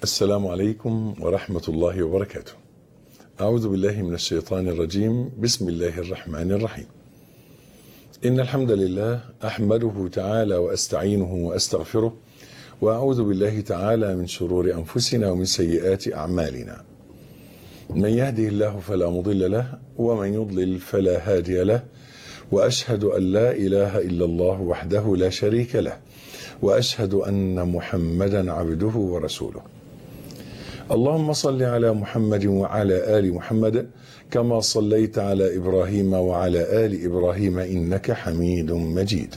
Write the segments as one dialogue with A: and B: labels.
A: السلام عليكم ورحمة الله وبركاته. أعوذ بالله من الشيطان الرجيم. بسم الله الرحمن الرحيم. إن الحمد لله أحمده تعالى وأستعينه وأستغفره، وأعوذ بالله تعالى من شرور أنفسنا ومن سيئات أعمالنا. من يهده الله فلا مضل له، ومن يضلل فلا هادي له، وأشهد أن لا إله إلا الله وحده لا شريك له، وأشهد أن محمدا عبده ورسوله. اللهم صل على محمد وعلى آل محمد كما صليت على إبراهيم وعلى آل إبراهيم إنك حميد مجيد.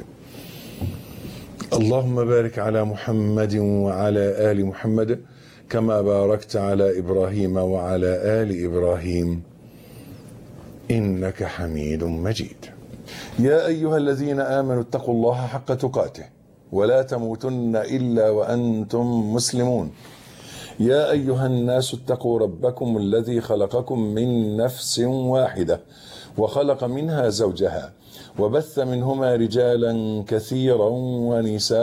A: اللهم بارك على محمد وعلى آل محمد كما باركت على إبراهيم وعلى آل إبراهيم إنك حميد مجيد. يا أيها الذين آمنوا اتقوا الله حق تقاته ولا تموتن إلا وأنتم مسلمون. يا أيها الناس اتقوا ربكم الذي خلقكم من نفس واحدة وخلق منها زوجها وبث منهما رجالا كثيرا ونساء،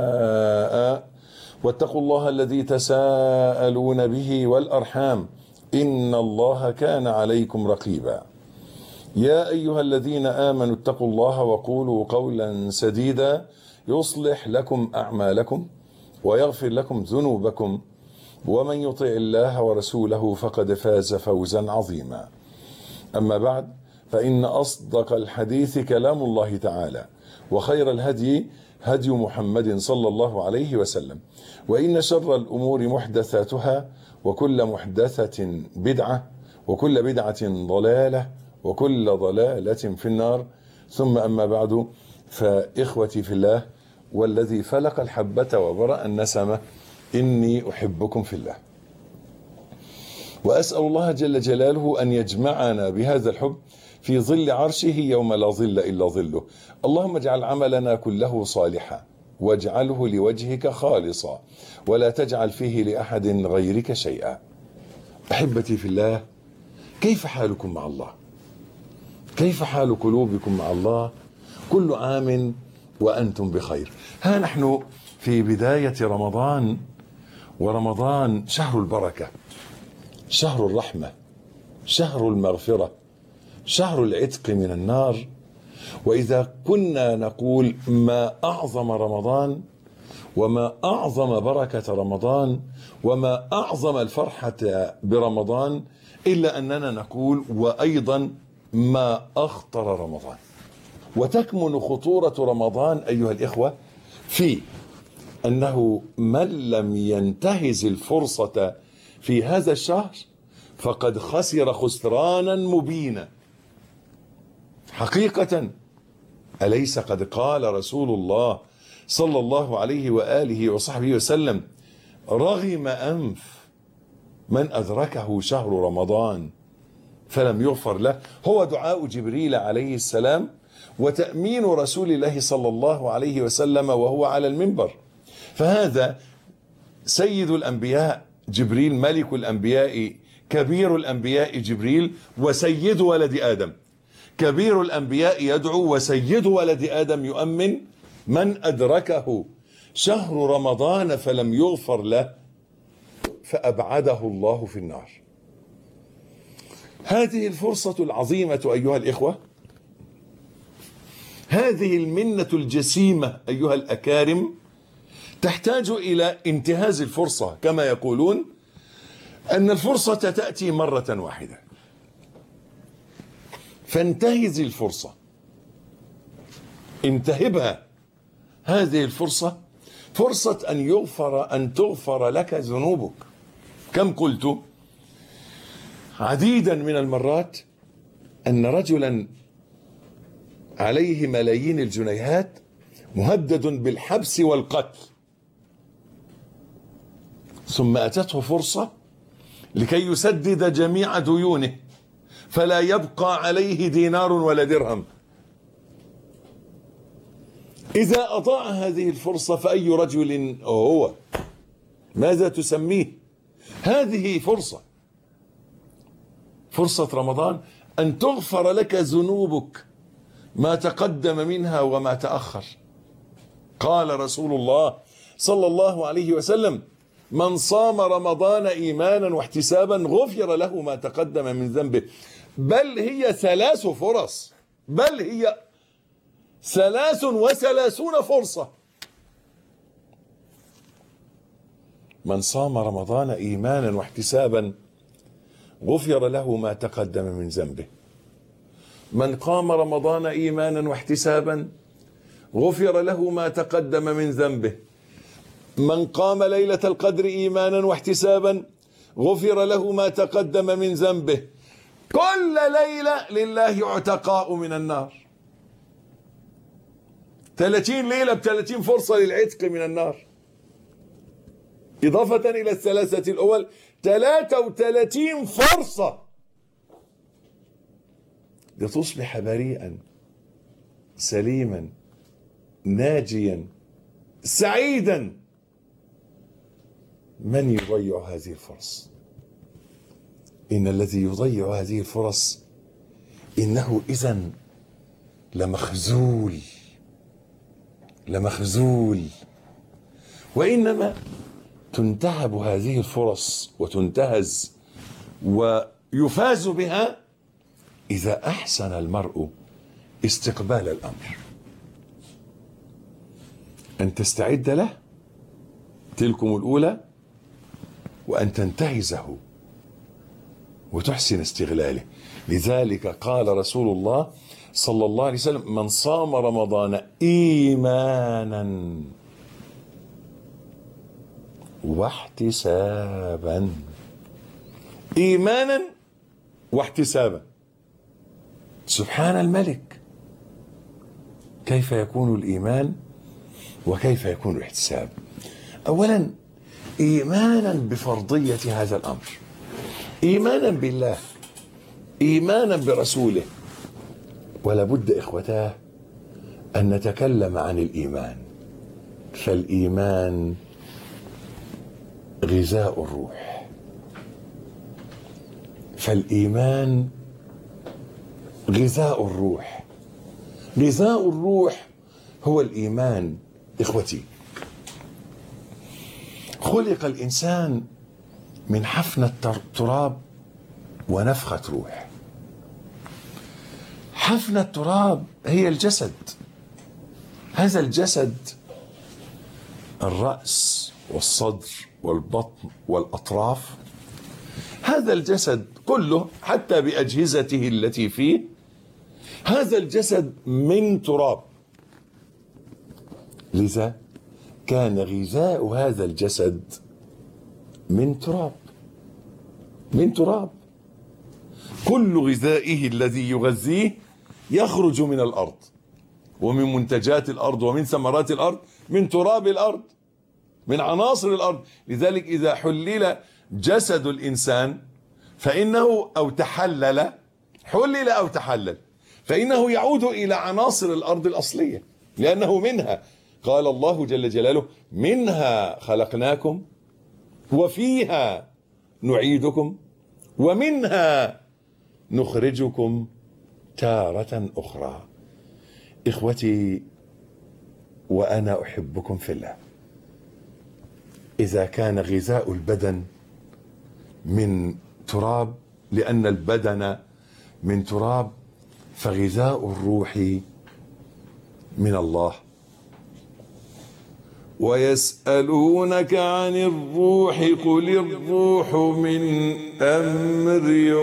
A: واتقوا الله الذي تساءلون به والأرحام إن الله كان عليكم رقيبا. يا أيها الذين آمنوا اتقوا الله وقولوا قولا سديدا يصلح لكم أعمالكم ويغفر لكم ذنوبكم، ومن يطع الله ورسوله فقد فاز فوزا عظيما. أما بعد، فإن أصدق الحديث كلام الله تعالى، وخير الهدي هدي محمد صلى الله عليه وسلم، وإن شر الأمور محدثاتها، وكل محدثة بدعة، وكل بدعة ضلالة، وكل ضلالة في النار. ثم أما بعد، فإخوتي في الله والذي فلق الحبة وبرأ النسمة، إني أحبكم في الله، وأسأل الله جل جلاله أن يجمعنا بهذا الحب في ظل عرشه يوم لا ظل إلا ظله. اللهم اجعل عملنا كله صالحا، واجعله لوجهك خالصا، ولا تجعل فيه لأحد غيرك شيئا. أحبتي في الله، كيف حالكم مع الله؟ كيف حال قلوبكم مع الله؟ كل عام وأنتم بخير. ها نحن في بداية رمضان، ورمضان شهر البركة، شهر الرحمة، شهر المغفرة، شهر العتق من النار. وإذا كنا نقول ما أعظم رمضان، وما أعظم بركة رمضان، وما أعظم الفرحة برمضان، إلا أننا نقول وأيضا ما أخطر رمضان. وتكمن خطورة رمضان أيها الإخوة في أنه من لم ينتهز الفرصة في هذا الشهر فقد خسر خسرانا مبينا حقيقة. أليس قد قال رسول الله صلى الله عليه وآله وصحبه وسلم: رغم أنف من أدركه شهر رمضان فلم يغفر له. هو دعاء جبريل عليه السلام، وتأمين رسول الله صلى الله عليه وسلم وهو على المنبر. فهذا سيد الأنبياء جبريل، ملك الأنبياء، كبير الأنبياء جبريل، وسيد ولد آدم. كبير الأنبياء يدعو، وسيد ولد آدم يؤمن. من أدركه شهر رمضان فلم يغفر له فأبعده الله في النار. هذه الفرصة العظيمة أيها الإخوة، هذه المنة الجسيمة أيها الأكارم، تحتاج إلى انتهاز الفرصة. كما يقولون أن الفرصة تأتي مرة واحدة، فانتهز الفرصة، انتهبها. هذه الفرصة فرصة أن تغفر لك ذنوبك. كم قلت عديدا من المرات أن رجلا عليه ملايين الجنيهات مهدد بالحبس والقتل، ثم أتته فرصة لكي يسدد جميع ديونه فلا يبقى عليه دينار ولا درهم. إذا أضاع هذه الفرصة فأي رجل هو؟ ماذا تسميه؟ هذه فرصة رمضان أن تغفر لك ذنوبك، ما تقدم منها وما تأخر. قال رسول الله صلى الله عليه وسلم: من صام رمضان إيمانا واحتسابا غفر له ما تقدم من ذنبه. بل هي 3 فرص، بل هي 33 فرصة. من صام رمضان إيمانا واحتسابا غفر له ما تقدم من ذنبه. من قام رمضان إيمانا واحتسابا غفر له ما تقدم من ذنبه. من قام ليلة القدر إيمانا واحتسابا غفر له ما تقدم من ذنبه. كل ليلة لله عتقاء من النار. 30 ليلة ب30 فرصة للعتق من النار، إضافة إلى ال3 الأول 33 فرصة لتصبح بريئا سليما ناجيا سعيدا. من يضيع هذه الفرص؟ إن الذي يضيع هذه الفرص إنه إذن لمخزول، لمخزول. وإنما تنتهب هذه الفرص وتنتهز ويفاز بها إذا أحسن المرء استقبال الأمر، أن تستعد له تلكم الأولى، وأن تنتهزه وتحسن استغلاله. لذلك قال رسول الله صلى الله عليه وسلم: من صام رمضان إيمانا واحتسابا. إيمانا واحتسابا. سبحان الملك، كيف يكون الإيمان وكيف يكون الاحتساب؟ أولا إيمانا بفرضية هذا الأمر، إيمانا بالله، إيمانا برسوله. ولا بد إخوتاه أن نتكلم عن الإيمان، فالإيمان غذاء الروح، فالإيمان غذاء الروح. غذاء الروح هو الإيمان. إخوتي، خلق الإنسان من حفنة تراب ونفخة روح. حفنة التراب هي الجسد، هذا الجسد الرأس والصدر والبطن والأطراف، هذا الجسد كله حتى بأجهزته التي فيه، هذا الجسد من تراب. لذا كان غذاء هذا الجسد من تراب، من تراب. كل غذائه الذي يغذيه يخرج من الأرض ومن منتجات الأرض ومن ثمرات الأرض، من تراب الأرض، من عناصر الأرض. لذلك إذا حلل جسد الإنسان فإنه أو تحلل، حلل أو تحلل، فإنه يعود إلى عناصر الأرض الأصلية، لأنه منها. قال الله جل جلاله: منها خلقناكم وفيها نعيدكم ومنها نخرجكم تارة أخرى. إخوتي وأنا أحبكم في الله، إذا كان غذاء البدن من تراب، لأن البدن من تراب، فغذاء الروح من الله. ويسألونك عن الروح قل الروح من أمر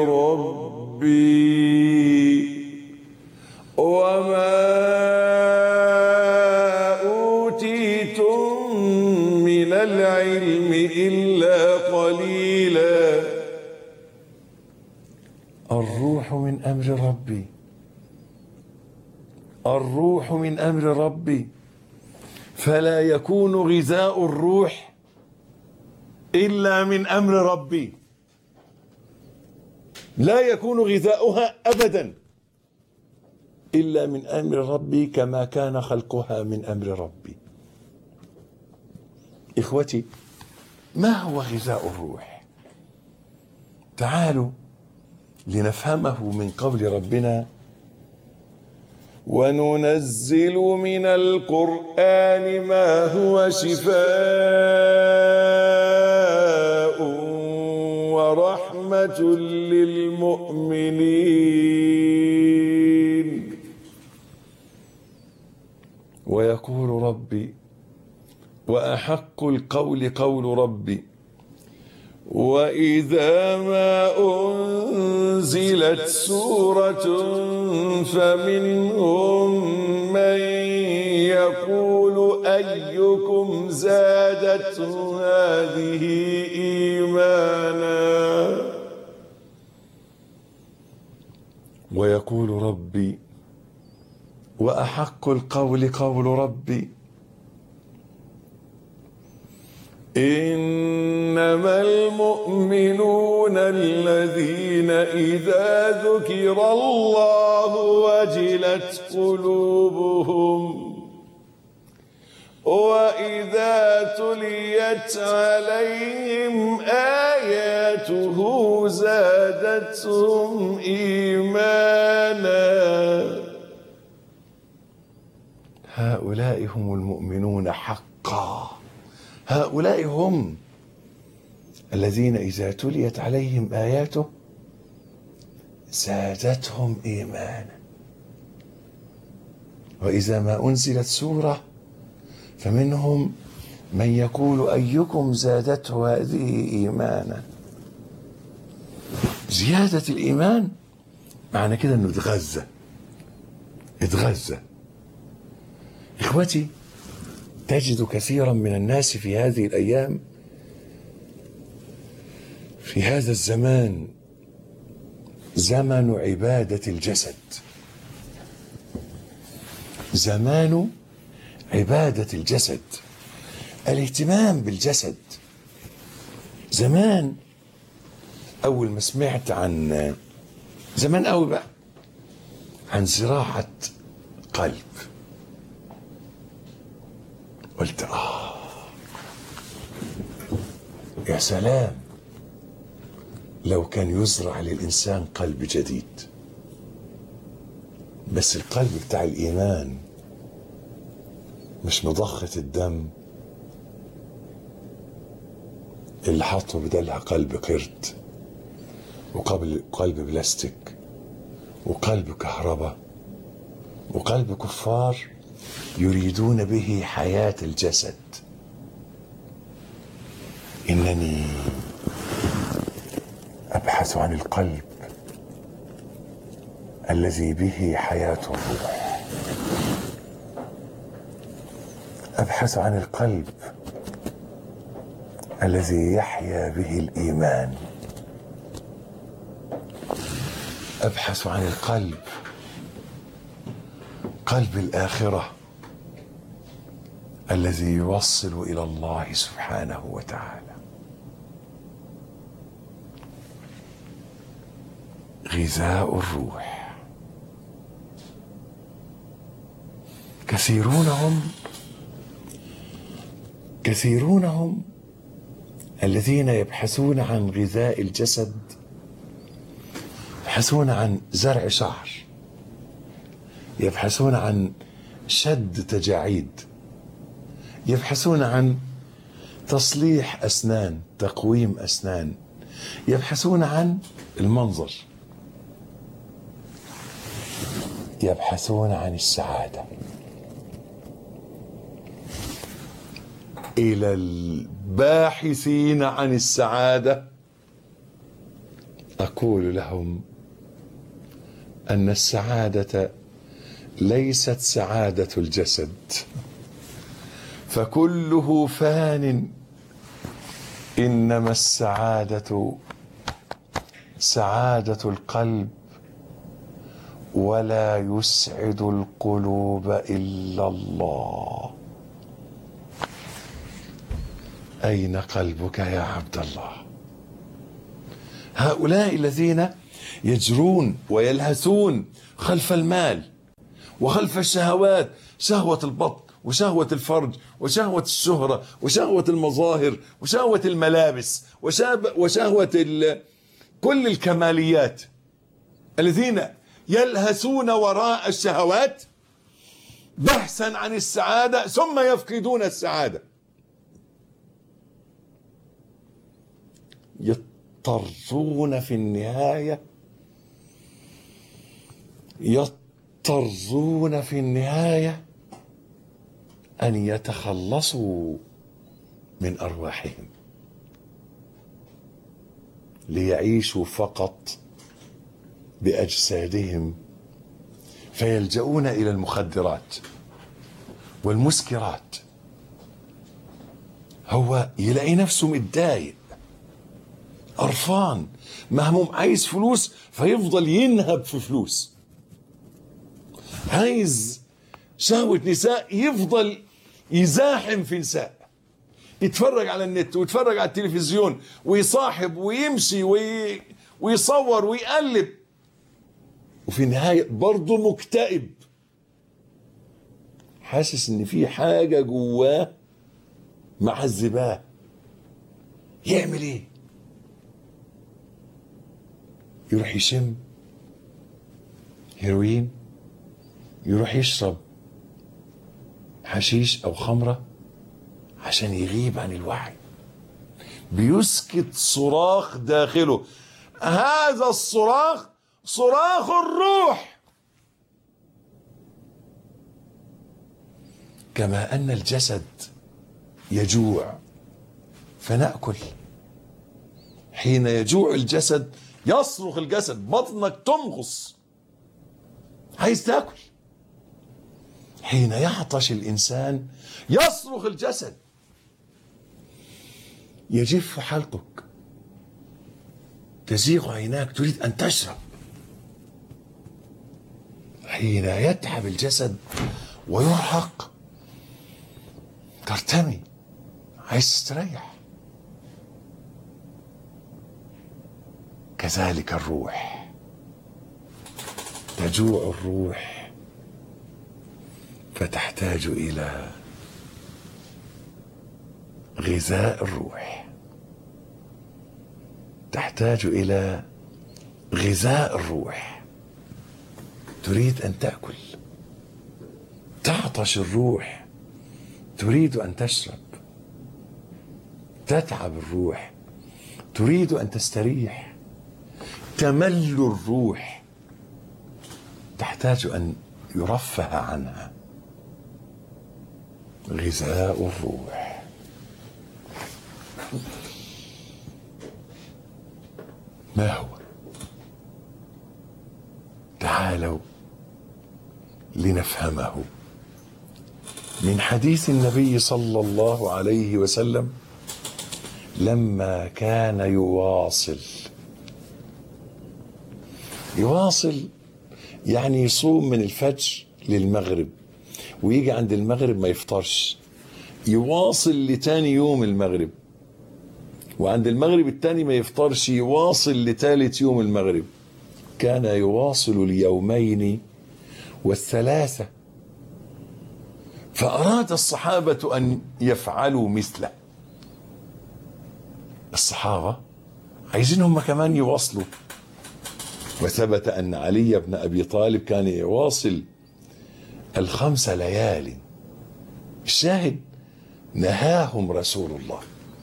A: ربي وما أوتيتم من العلم إلا قليلا. الروح من أمر ربي، الروح من أمر ربي، فلا يكون غذاء الروح إلا من أمر ربي، لا يكون غذاؤها أبدا إلا من أمر ربي، كما كان خلقها من أمر ربي. إخوتي، ما هو غذاء الروح؟ تعالوا لنفهمه من قول ربنا: وننزل من القرآن ما هو شفاء ورحمة للمؤمنين. ويقول ربي وأحق القول قول ربي وإذا ما أنزلت سورة فمنهم من يقول أيكم زادته هذه إيمانا. ويقول ربي وأحق القول قول ربي إنما المؤمنون الذين إذا ذكر الله وجلت قلوبهم وإذا تليت عليهم آياته زادتهم إيمانا. هؤلاء هم المؤمنون حقا. هؤلاء هم الذين إذا تليت عليهم آياته زادتهم إيمانا وإذا ما أنزلت سورة فمنهم من يقول أيكم زادته هذه إيمانا. زيادة الإيمان معنى كده أنه اتغذى. إخوتي، تجد كثيرا من الناس في هذه الأيام في هذا الزمان زمن عبادة الجسد، زمان عبادة الجسد، الاهتمام بالجسد. زمان أول ما سمعت عن زمان أوي بقى عن زراعة قلب قلت يا سلام لو كان يزرع للإنسان قلب جديد، بس القلب بتاع الإيمان مش مضخة الدم اللي حطوا بدلها قلب قرد وقلب بلاستيك وقلب كهرباء وقلب كفار يريدون به حياة الجسد. إنني أبحث عن القلب الذي به حياة الروح، أبحث عن القلب الذي يحيا به الإيمان، أبحث عن القلب قلب الآخرة الذي يوصل إلى الله سبحانه وتعالى. غذاء الروح. كثيرونهم الذين يبحثون عن غذاء الجسد يبحثون عن زرع شعر، يبحثون عن شد تجاعيد، يبحثون عن تصليح أسنان، تقويم أسنان، يبحثون عن المنظر، يبحثون عن السعادة. إلى الباحثين عن السعادة أقول لهم أن السعادة ليست سعادة الجسد، فكله فان، إنما السعادة سعادة القلب، ولا يسعد القلوب إلا الله. أين قلبك يا عبد الله؟ هؤلاء الذين يجرون ويلهثون خلف المال وخلف الشهوات، شهوة البطن وشهوة الفرج وشهوة الشهرة وشهوة المظاهر وشهوة الملابس وشهوة كل الكماليات، الذين يلهثون وراء الشهوات بحثا عن السعادة ثم يفقدون السعادة. يضطرون في النهاية أن يتخلصوا من أرواحهم ليعيشوا فقط بأجسادهم، فيلجؤون إلى المخدرات والمسكرات. هو يلاقي نفسه متضايق، قرفان، مهموم، عايز فلوس فيفضل ينهب في فلوس، عايز شهوة نساء يفضل يزاحم في نساء، يتفرج على النت ويتفرج على التلفزيون ويصاحب ويمشي ويصور ويقلب، وفي النهاية برضه مكتئب، حاسس ان في حاجة جواه معذباه. يعمل ايه؟ يروح يشم هيروين، يروح يشرب حشيش او خمرة عشان يغيب عن الوعي، بيسكت صراخ داخله. هذا الصراخ صراخ الروح. كما أن الجسد يجوع فنأكل، حين يجوع الجسد يصرخ الجسد، بطنك تمغص عايز تاكل. حين يعطش الإنسان يصرخ الجسد، يجف حلقك، تزيغ عيناك، تريد أن تشرب. حين يتعب الجسد ويرهق ترتمي، عايز تستريح. كذلك الروح، تجوع الروح فتحتاج إلى غذاء الروح، تحتاج إلى غذاء الروح. تريد أن تأكل، تعطش الروح، تريد أن تشرب، تتعب الروح، تريد أن تستريح، تمل الروح، تحتاج أن يرفه عنها. غذاء الروح. ما هو؟ تعالوا لنفهمه من حديث النبي صلى الله عليه وسلم لما كان يواصل يعني يصوم من الفجر للمغرب، ويجي عند المغرب ما يفطرش، يواصل لتاني يوم المغرب، وعند المغرب التاني ما يفطرش، يواصل لتالت يوم المغرب. كان يواصل اليومين والثلاثة، فأراد الصحابة أن يفعلوا مثله. الصحابة عايزين هم كمان يواصلوا، وثبت أن علي بن أبي طالب كان يواصل 5 ليال. الشاهد نهاهم رسول الله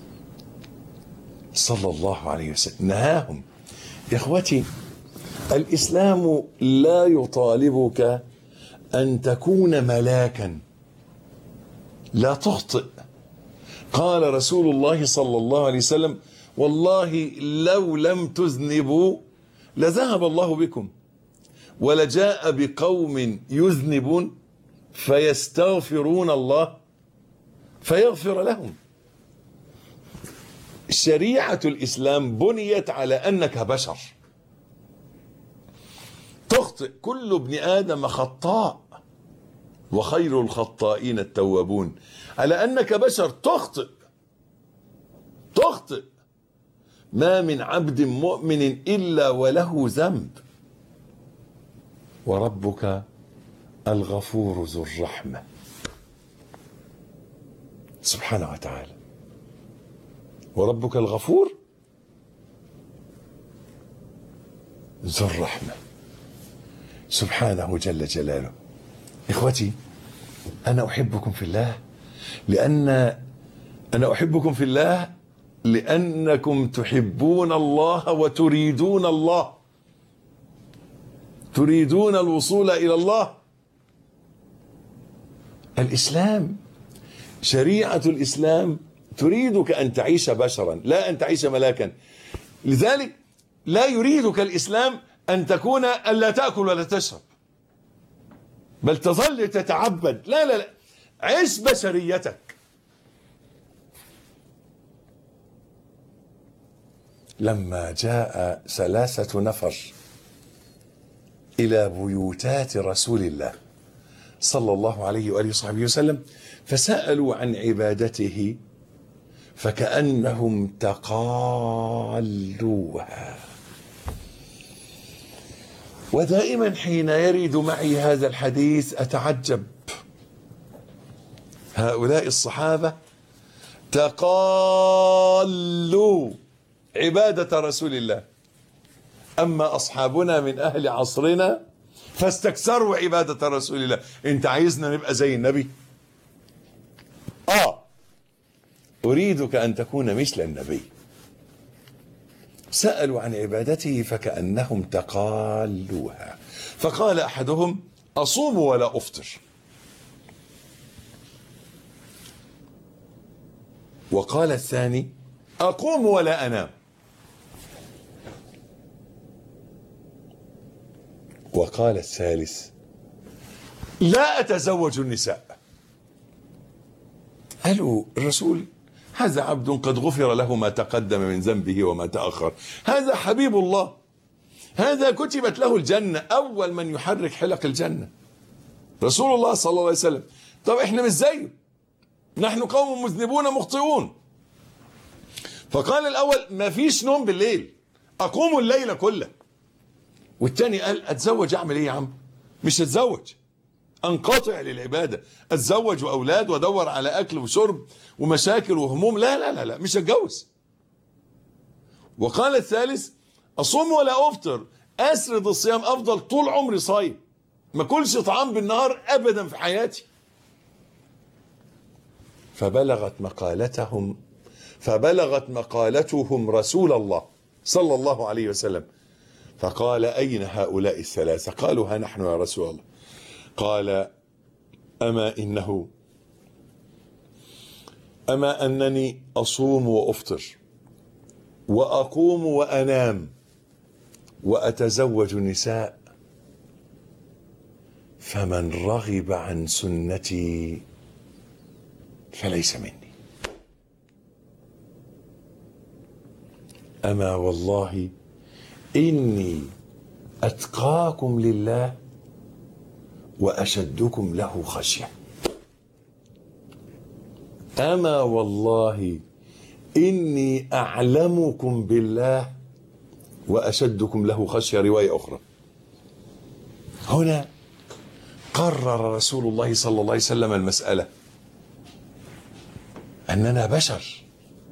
A: صلى الله عليه وسلم، نهاهم. يا إخوتي، الإسلام لا يطالبك أن تكون ملاكا، لا تخطئ. قال رسول الله صلى الله عليه وسلم: والله لو لم تذنبوا لذهب الله بكم، ولجاء بقوم يذنبون فيستغفرون الله فيغفر لهم. شريعة الإسلام بنيت على أنك بشر تخطئ، كل ابن آدم خطاء وخير الخطائين التوابون، على أنك بشر تخطئ. ما من عبد مؤمن إلا وله ذنب، وربك الغفور ذو الرحمة سبحانه وتعالى. وربك الغفور ذو الرحمة سبحانه جل جلاله. إخوتي، أنا أحبكم في الله، لأن أنا أحبكم في الله لأنكم تحبون الله وتريدون الله، تريدون الوصول إلى الله. الإسلام، شريعة الإسلام تريدك أن تعيش بشرا لا أن تعيش ملاكا. لذلك لا يريدك الإسلام أن تكون ألا تأكل ولا تشرب، بل تظل تتعبد. لا لا لا، عيش بشريتك. لما جاء 3 نفر إلى بيوتات رسول الله صلى الله عليه وآله وصحبه وسلم فسألوا عن عبادته فكأنهم تقالوها. ودائما حين يرد معي هذا الحديث أتعجب، هؤلاء الصحابة تقالوا عبادة رسول الله، أما أصحابنا من أهل عصرنا فاستكثروا عبادة رسول الله. أنت عايزنا نبقى زي النبي؟ أريدك أن تكون مثل النبي. سألوا عن عبادته فكأنهم تقالوها، فقال أحدهم أصوم ولا أفطر، وقال الثاني أقوم ولا أنام، وقال الثالث لا أتزوج النساء. قالوا الرسول هذا عبد قد غفر له ما تقدم من ذنبه وما تأخر، هذا حبيب الله، هذا كتبت له الجنة، أول من يحرك حلق الجنة رسول الله صلى الله عليه وسلم. طب احنا مش زيه، نحن قوم مذنبون مخطئون. فقال الأول ما فيش نوم بالليل، أقوم الليل كله. والتاني قال أتزوج أعمل إيه يا عم؟ مش أتزوج، انقطع للعبادة، اتزوج واولاد وادور على اكل وشرب ومشاكل وهموم، لا لا لا لا، مش هتجوز. وقال الثالث اصوم ولا افطر، اسرد الصيام، افضل طول عمري صايم، ما كلش طعام بالنهار ابدا في حياتي. فبلغت مقالتهم رسول الله صلى الله عليه وسلم، فقال اين هؤلاء الثلاثة؟ قالوا ها نحن يا رسول الله. قال أما أنني أصوم وأفطر وأقوم وأنام وأتزوج النساء، فمن رغب عن سنتي فليس مني. أما والله إني أتقاكم لله وأشدكم له خشية. أما والله إني أعلمكم بالله وأشدكم له خشية. رواية أخرى. هنا قرر رسول الله صلى الله عليه وسلم المسألة، أننا بشر.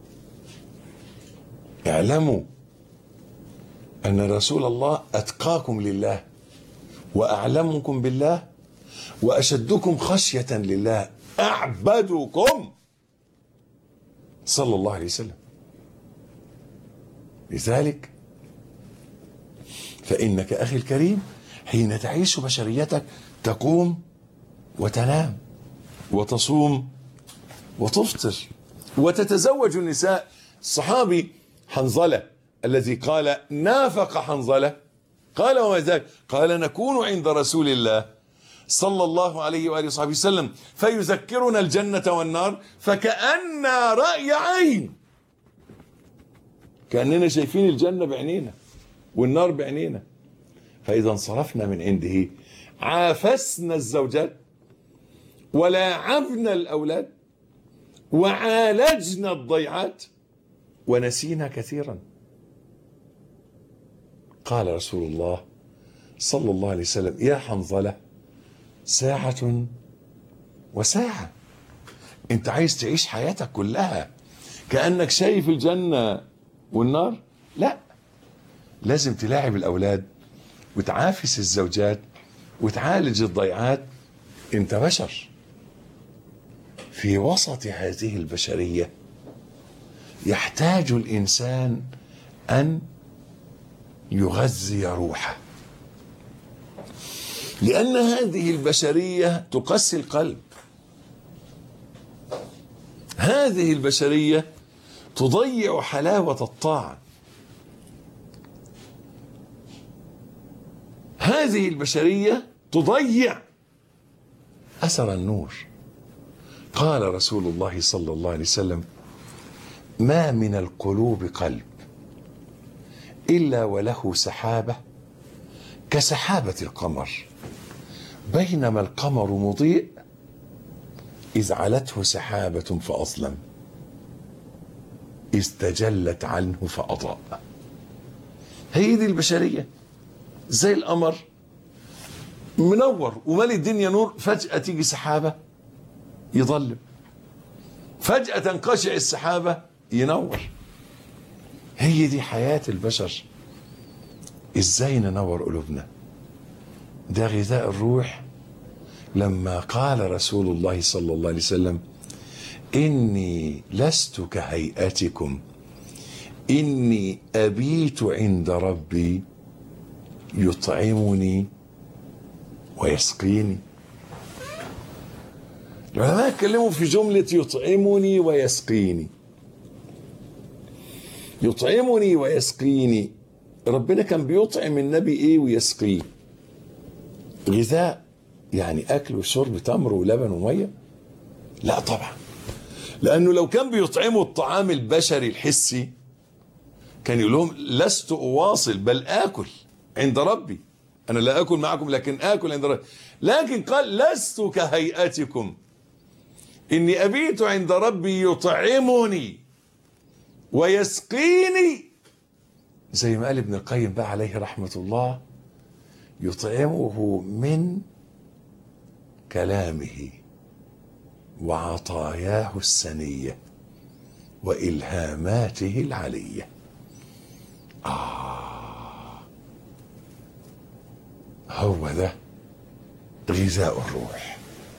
A: اعلموا أن رسول الله أتقاكم لله وأعلمكم بالله وأشدكم خشية لله، أعبدكم صلى الله عليه وسلم. لذلك فإنك أخي الكريم حين تعيش بشريتك تقوم وتنام وتصوم وتفطر وتتزوج النساء. الصحابي حنظلة الذي قال نافق حنظلة قال وما ذاك؟ قال نكون عند رسول الله صلى الله عليه وآله وصحبه وسلم فيذكرنا الجنة والنار فكأن رأي عين، كأننا شايفين الجنة بعينينا والنار بعينينا. فإذا انصرفنا من عنده عافسنا الزوجات ولاعبنا الأولاد وعالجنا الضيعات ونسينا كثيرا. قال رسول الله صلى الله عليه وسلم يا حنظلة ساعة وساعة. انت عايز تعيش حياتك كلها كأنك شايف الجنة والنار؟ لا، لازم تلاعب الأولاد وتعافس الزوجات وتعالج الضيعات. انت بشر في وسط هذه البشرية، يحتاج الإنسان أن يغذي روحه، لأن هذه البشرية تقسي القلب، هذه البشرية تضيع حلاوة الطاعة، هذه البشرية تضيع أثر النور. قال رسول الله صلى الله عليه وسلم: ما من القلوب قلب إلا وله سحابة كسحابة القمر، بينما القمر مضيء إذ علته سحابة فأظلم، إذ تجلت عنه فأضاء. هي دي البشرية، زي القمر منور ومالي الدنيا نور، فجأة تيجي سحابة يظلم، فجأة تنقشع السحابة ينور. هي دي حياة البشر. ازاي ننور قلوبنا؟ ده غذاء الروح. لما قال رسول الله صلى الله عليه وسلم: إني لست كهيئتكم إني أبيت عند ربي يطعمني ويسقيني. العلماء اتكلموا في جملة يطعمني ويسقيني. يطعمني ويسقيني، ربنا كان بيطعم النبي ايه ويسقيه؟ غذاء، يعني اكل وشرب، تمر ولبن وميه؟ لا طبعا، لانه لو كان بيطعمه الطعام البشري الحسي كان يقول لهم: لست اواصل بل اكل عند ربي، انا لا اكل معكم لكن اكل عند ربي. لكن قال: لست كهيئتكم اني ابيت عند ربي يطعمني ويسقيني. زي ما قال ابن القيم بقى عليه رحمة الله: يطعمه من كلامه وعطاياه السنية وإلهاماته العلية. هو ده غذاء الروح،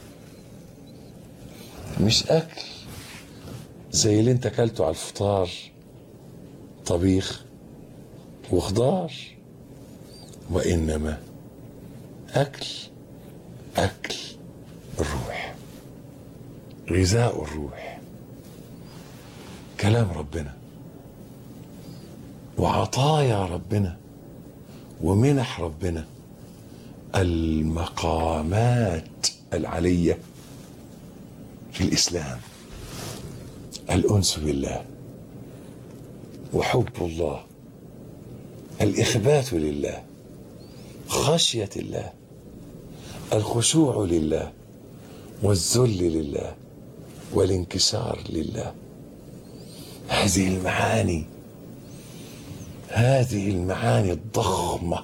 A: مش أكل زي اللي انت اكلته على الفطار، طبيخ وخضار، وإنما أكل الروح، غذاء الروح، كلام ربنا وعطايا ربنا ومنح ربنا، المقامات العلية في الإسلام: الأنس بالله وحب الله، الإخبات لله، خشية الله، الخشوع لله، والذل لله، والانكسار لله. هذه المعاني الضخمة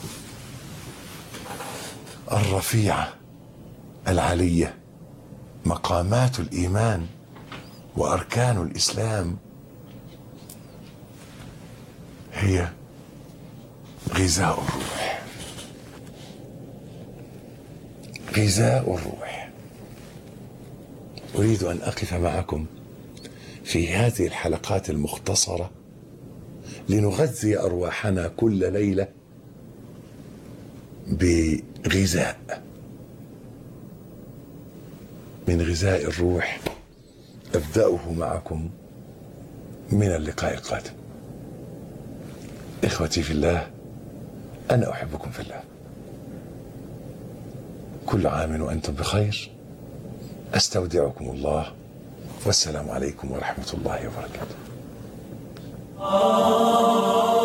A: الرفيعة العلية، مقامات الإيمان وأركان الإسلام، هي غذاء الروح. غذاء الروح. أريد أن أقف معكم في هذه الحلقات المختصرة لنغذي أرواحنا كل ليلة بغذاء من غذاء الروح، أبدأه معكم من اللقاء القادم. إخوتي في الله، أنا أحبكم في الله. كل عام وأنتم بخير. أستودعكم الله، والسلام عليكم ورحمة الله وبركاته.